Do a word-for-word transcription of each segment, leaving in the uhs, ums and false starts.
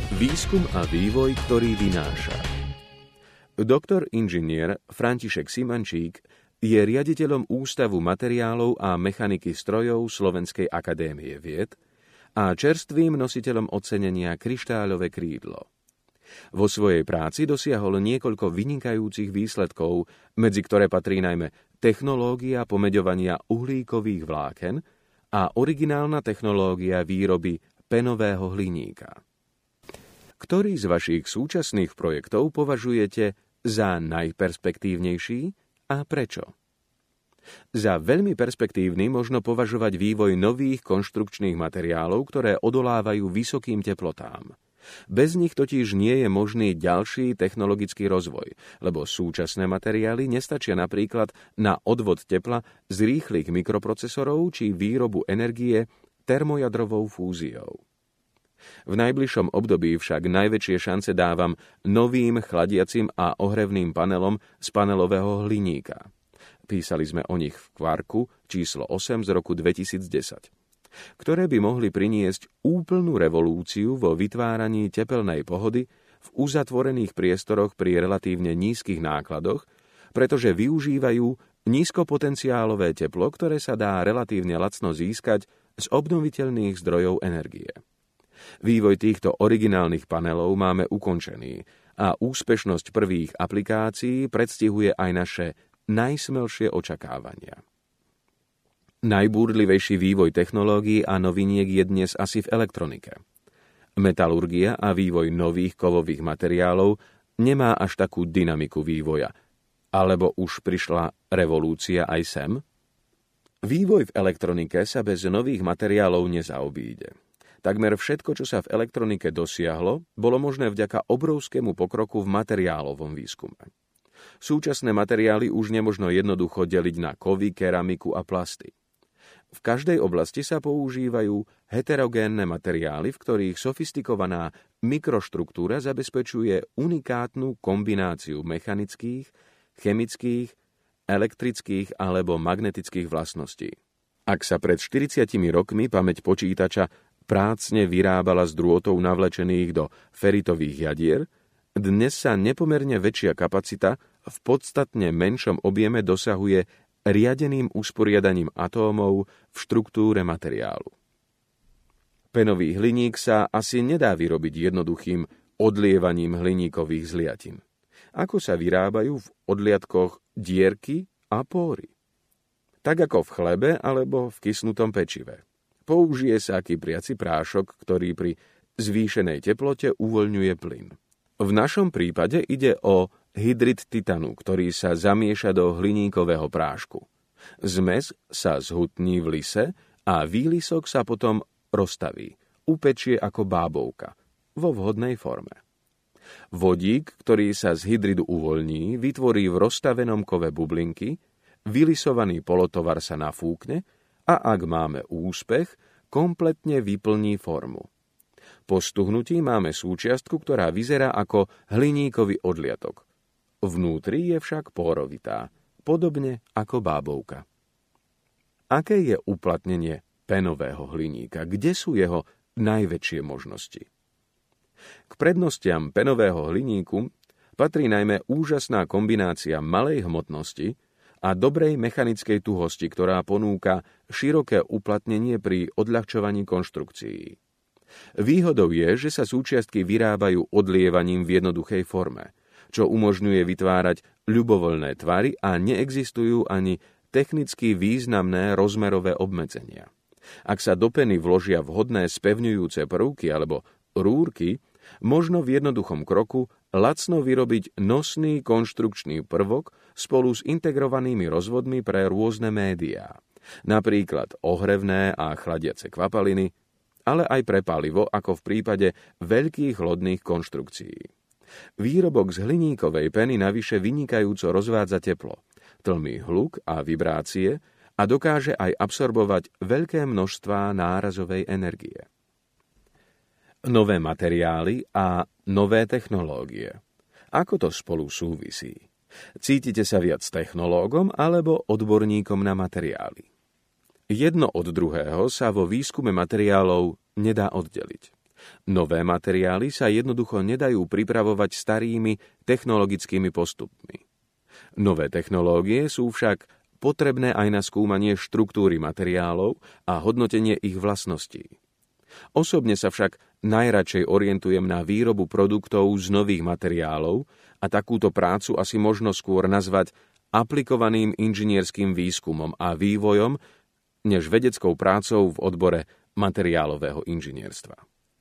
Výskum a vývoj, ktorý vynáša. Doktor inžinier František Simančík je riaditeľom Ústavu materiálov a mechaniky strojov Slovenskej akadémie vied a čerstvým nositeľom ocenenia Kryštáľové krídlo. Vo svojej práci dosiahol niekoľko vynikajúcich výsledkov, medzi ktoré patrí najmä technológia pomeďovania uhlíkových vláken a originálna technológia výroby penového hliníka. Ktorý z vašich súčasných projektov považujete za najperspektívnejší a prečo? Za veľmi perspektívny možno považovať vývoj nových konštrukčných materiálov, ktoré odolávajú vysokým teplotám. Bez nich totiž nie je možný ďalší technologický rozvoj, lebo súčasné materiály nestačia napríklad na odvod tepla z rýchlych mikroprocesorov či výrobu energie termojadrovou fúziou. V najbližšom období však najväčšie šance dávam novým chladiacim a ohrevným panelom z panelového hliníka. Písali sme o nich v Kvarku číslo osem z roku dvetisícdesať, ktoré by mohli priniesť úplnú revolúciu vo vytváraní tepelnej pohody v uzatvorených priestoroch pri relatívne nízkych nákladoch, pretože využívajú nízkopotenciálové teplo, ktoré sa dá relatívne lacno získať z obnoviteľných zdrojov energie. Vývoj týchto originálnych panelov máme ukončený a úspešnosť prvých aplikácií predstihuje aj naše najsmelšie očakávania. Najbúrlivejší vývoj technológií a noviniek je dnes asi v elektronike. Metalurgia a vývoj nových kovových materiálov nemá až takú dynamiku vývoja. Alebo už prišla revolúcia aj sem? Vývoj v elektronike sa bez nových materiálov nezaobíde. Takmer všetko, čo sa v elektronike dosiahlo, bolo možné vďaka obrovskému pokroku v materiálovom výskume. Súčasné materiály už nemožno jednoducho deliť na kovy, keramiku a plasty. V každej oblasti sa používajú heterogénne materiály, v ktorých sofistikovaná mikroštruktúra zabezpečuje unikátnu kombináciu mechanických, chemických, elektrických alebo magnetických vlastností. Ak sa pred štyridsiatimi rokmi pamäť počítača prácne vyrábala z drôtov navlečených do feritových jadier, dnes sa nepomerne väčšia kapacita v podstatne menšom objeme dosahuje riadeným usporiadaním atómov v štruktúre materiálu. Penový hliník sa asi nedá vyrobiť jednoduchým odlievaním hliníkových zliatin. Ako sa vyrábajú v odliatkoch dierky a póry. Tak ako v chlebe alebo v kysnutom pečive. Použije sa kypriaci prášok, ktorý pri zvýšenej teplote uvoľňuje plyn. V našom prípade ide o hydrid titanu, ktorý sa zamieša do hliníkového prášku. Zmes sa zhutní v lise a výlisok sa potom roztaví, upečie ako bábovka, vo vhodnej forme. Vodík, ktorý sa z hydridu uvoľní, vytvorí v roztavenom kove bublinky, vylisovaný polotovar sa nafúkne a ak máme úspech, kompletne vyplní formu. Po stuhnutí máme súčiastku, ktorá vyzerá ako hliníkový odliatok. Vnútri je však pórovitá, podobne ako bábovka. Aké je uplatnenie penového hliníka? Kde sú jeho najväčšie možnosti? K prednostiam penového hliníku patrí najmä úžasná kombinácia malej hmotnosti a dobrej mechanickej tuhosti, ktorá ponúka široké uplatnenie pri odľahčovaní konštrukcií. Výhodou je, že sa súčiastky vyrábajú odlievaním v jednoduchej forme, čo umožňuje vytvárať ľubovoľné tvary a neexistujú ani technicky významné rozmerové obmedzenia. Ak sa do peny vložia vhodné spevňujúce prvky alebo rúrky, možno v jednoduchom kroku lacno vyrobiť nosný konštrukčný prvok spolu s integrovanými rozvodmi pre rôzne médiá, napríklad ohrevné a chladiace kvapaliny, ale aj pre palivo, ako v prípade veľkých lodných konštrukcií. Výrobok z hliníkovej peny navyše vynikajúco rozvádza teplo, tlmí hluk a vibrácie a dokáže aj absorbovať veľké množstvá nárazovej energie. Nové materiály a nové technológie. Ako to spolu súvisí? Cítite sa viac technológom alebo odborníkom na materiály? Jedno od druhého sa vo výskume materiálov nedá oddeliť. Nové materiály sa jednoducho nedajú pripravovať starými technologickými postupmi. Nové technológie sú však potrebné aj na skúmanie štruktúry materiálov a hodnotenie ich vlastností. Osobne sa však najradšej orientujem na výrobu produktov z nových materiálov a takúto prácu asi možno skôr nazvať aplikovaným inžinierským výskumom a vývojom, než vedeckou prácou v odbore materiálového inžinierstva.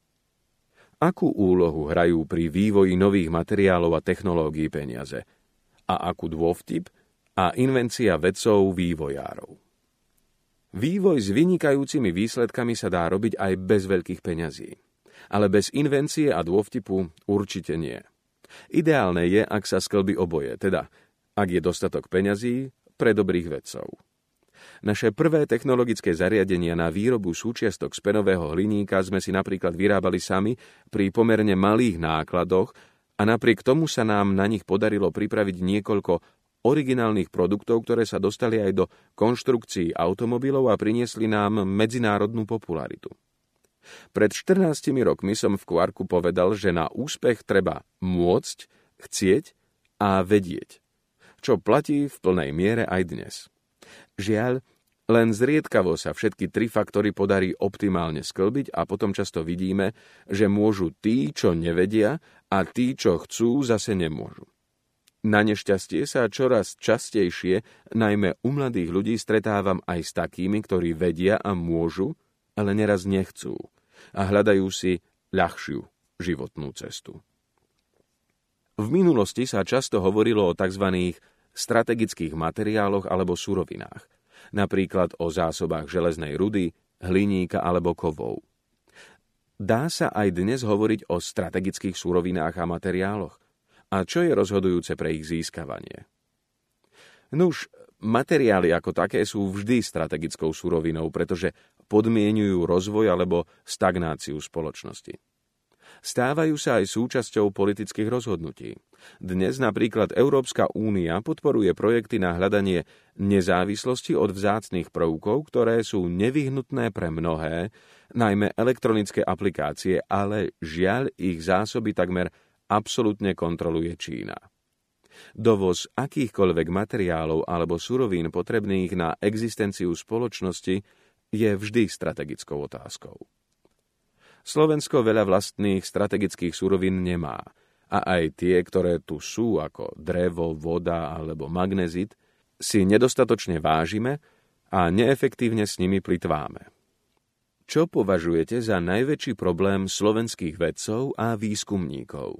Akú úlohu hrajú pri vývoji nových materiálov a technológií peniaze? A akú dôvtip a invencia vedcov vývojárov? Vývoj s vynikajúcimi výsledkami sa dá robiť aj bez veľkých peňazí. Ale bez invencie a dôvtipu určite nie. Ideálne je, ak sa sklbí oboje, teda ak je dostatok peňazí pre dobrých vedcov. Naše prvé technologické zariadenia na výrobu súčiastok z penového hliníka sme si napríklad vyrábali sami pri pomerne malých nákladoch a napriek tomu sa nám na nich podarilo pripraviť niekoľko originálnych produktov, ktoré sa dostali aj do konštrukcií automobilov a priniesli nám medzinárodnú popularitu. Pred štrnástimi rokmi som v Quarku povedal, že na úspech treba môcť, chcieť a vedieť, čo platí v plnej miere aj dnes. Žiaľ, len zriedkavo sa všetky tri faktory podarí optimálne sklbiť a potom často vidíme, že môžu tí, čo nevedia, a tí, čo chcú, zase nemôžu. Na nešťastie sa čoraz častejšie, najmä u mladých ľudí, stretávam aj s takými, ktorí vedia a môžu, ale neraz nechcú a hľadajú si ľahšiu životnú cestu. V minulosti sa často hovorilo o tzv. Strategických materiáloch alebo surovinách, napríklad o zásobách železnej rudy, hliníka alebo kovov. Dá sa aj dnes hovoriť o strategických surovinách a materiáloch? A čo je rozhodujúce pre ich získavanie? Nuž, materiály ako také sú vždy strategickou surovinou, pretože podmieňujú rozvoj alebo stagnáciu spoločnosti. Stávajú sa aj súčasťou politických rozhodnutí. Dnes napríklad Európska únia podporuje projekty na hľadanie nezávislosti od vzácnych prvkov, ktoré sú nevyhnutné pre mnohé, najmä elektronické aplikácie, ale žiaľ ich zásoby takmer absolútne kontroluje Čína. Dovoz akýchkoľvek materiálov alebo surovín potrebných na existenciu spoločnosti je vždy strategickou otázkou. Slovensko veľa vlastných strategických surovín nemá a aj tie, ktoré tu sú, ako drevo, voda alebo magnezit, si nedostatočne vážime a neefektívne s nimi plytváme. Čo považujete za najväčší problém slovenských vedcov a výskumníkov?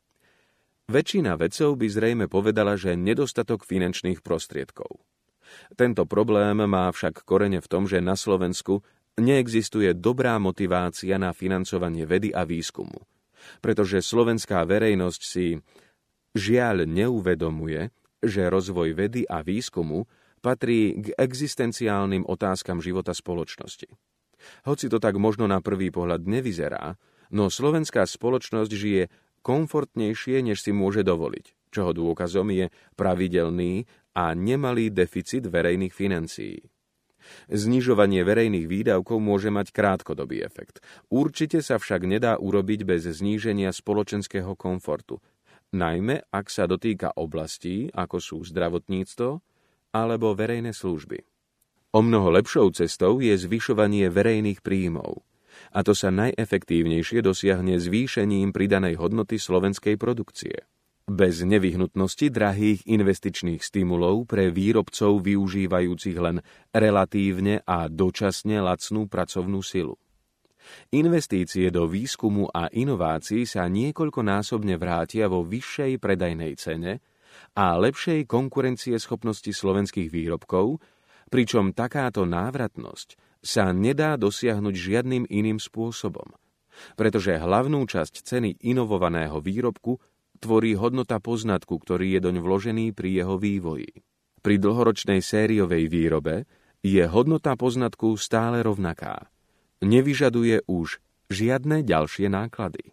Väčšina vedcov by zrejme povedala, že nedostatok finančných prostriedkov. Tento problém má však korene v tom, že na Slovensku neexistuje dobrá motivácia na financovanie vedy a výskumu, pretože slovenská verejnosť si žiaľ neuvedomuje, že rozvoj vedy a výskumu patrí k existenciálnym otázkam života spoločnosti. Hoci to tak možno na prvý pohľad nevyzerá, no slovenská spoločnosť žije komfortnejšie, než si môže dovoliť, čoho dôkazom je pravidelný a nemalý deficit verejných financií. Znižovanie verejných výdavkov môže mať krátkodobý efekt. Určite sa však nedá urobiť bez zníženia spoločenského komfortu, najmä ak sa dotýka oblastí, ako sú zdravotníctvo alebo verejné služby. O mnoho lepšou cestou je zvyšovanie verejných príjmov, a to sa najefektívnejšie dosiahne zvýšením pridanej hodnoty slovenskej produkcie. Bez nevyhnutnosti drahých investičných stimulov pre výrobcov využívajúcich len relatívne a dočasne lacnú pracovnú silu. Investície do výskumu a inovácií sa niekoľkonásobne vrátia vo vyššej predajnej cene a lepšej konkurencieschopnosti slovenských výrobkov, pričom takáto návratnosť sa nedá dosiahnuť žiadnym iným spôsobom, pretože hlavnú časť ceny inovovaného výrobku tvorí hodnota poznatku, ktorý je doň vložený pri jeho vývoji. Pri dlhoročnej sériovej výrobe je hodnota poznatku stále rovnaká. Nevyžaduje už žiadne ďalšie náklady.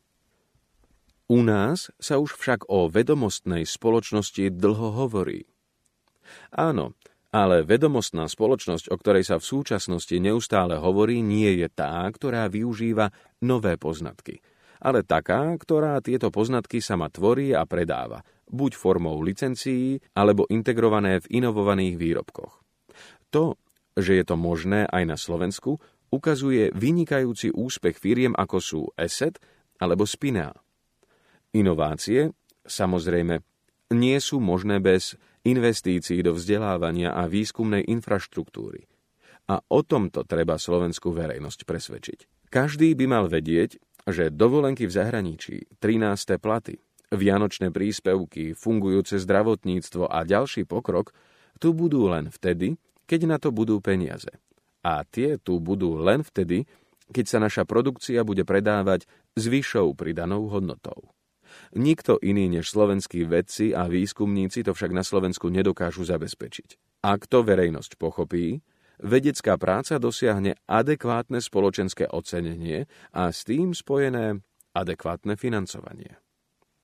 U nás sa už však o vedomostnej spoločnosti dlho hovorí. Áno, ale vedomostná spoločnosť, o ktorej sa v súčasnosti neustále hovorí, nie je tá, ktorá využíva nové poznatky, ale taká, ktorá tieto poznatky sama tvorí a predáva, buď formou licencií, alebo integrované v inovovaných výrobkoch. To, že je to možné aj na Slovensku, ukazuje vynikajúci úspech firiem ako sú Asset alebo Spinea. Inovácie, samozrejme, nie sú možné bez investícií do vzdelávania a výskumnej infraštruktúry. A o tomto treba slovenskú verejnosť presvedčiť. Každý by mal vedieť, že dovolenky v zahraničí, trináste platy, vianočné príspevky, fungujúce zdravotníctvo a ďalší pokrok tu budú len vtedy, keď na to budú peniaze. A tie tu budú len vtedy, keď sa naša produkcia bude predávať s vyššou pridanou hodnotou. Nikto iný než slovenskí vedci a výskumníci to však na Slovensku nedokážu zabezpečiť. Ak to verejnosť pochopí, vedecká práca dosiahne adekvátne spoločenské ocenenie a s tým spojené adekvátne financovanie.